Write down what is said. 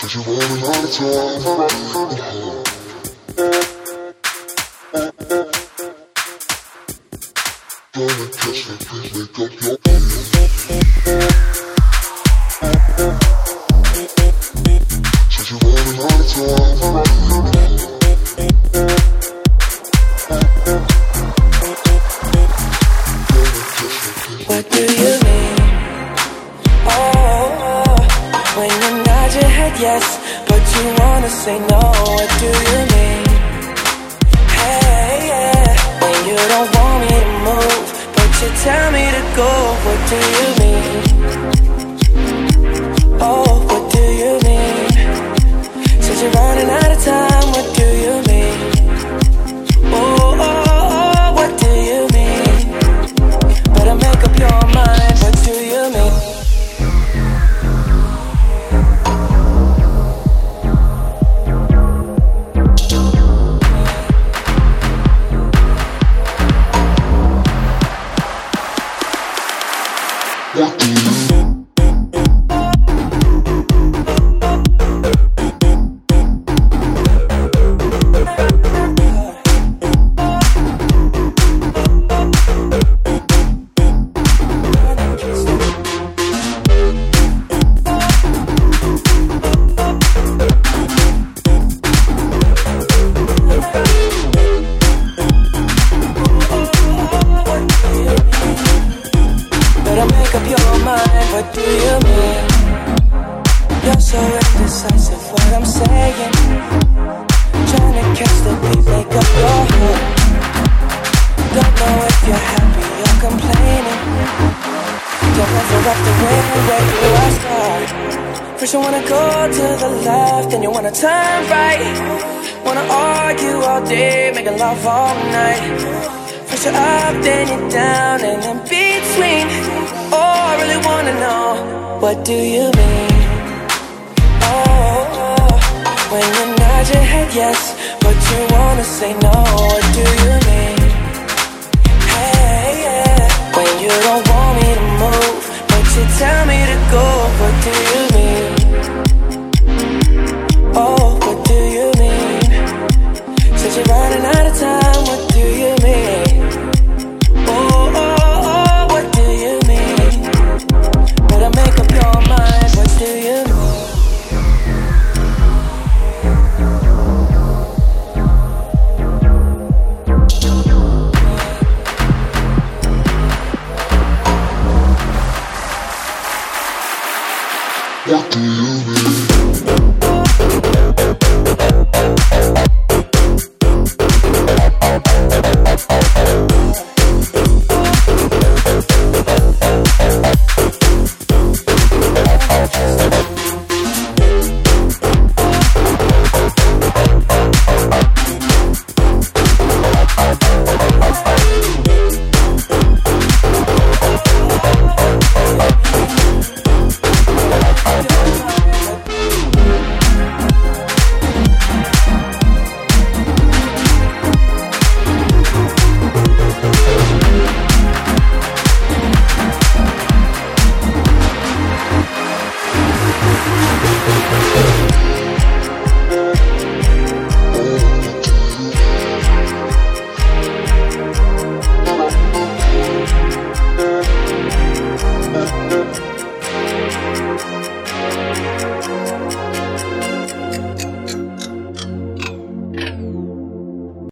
you're running out of time. Gonna catch me, please make up your mind. So you're running out of time. What do you mean? Oh, when you nod your head yes, but you wanna say no. What do you mean? Hey, yeah. When you don't want me to move, but you tell me to go. What do you mean? Oh, what do you mean? Since you're running out of time, what do you mean? Oh, oh, oh, what do you mean? Better make up your mind, what do you mean? What do you What do you mean? You're so indecisive, what I'm saying. Trying to catch the beat, make up your head. Don't know if you're happy or complaining. Don't ever up the wind, where do I start? First you wanna go to the left, then you wanna turn right. Wanna argue all day, making love all night. First you're up, then you're down, and in between. Oh, I really wanna know, what do you mean? Oh, when you nod your head yes, but you wanna say no. What do you mean? Hey, yeah. When you don't want me to move, but you tell me to go. What do you mean? Oh, what do you mean? Since you're running out of time, what do you mean? Oh, oh, oh, what do you mean? Better make up your mind, what do you mean? What do you mean?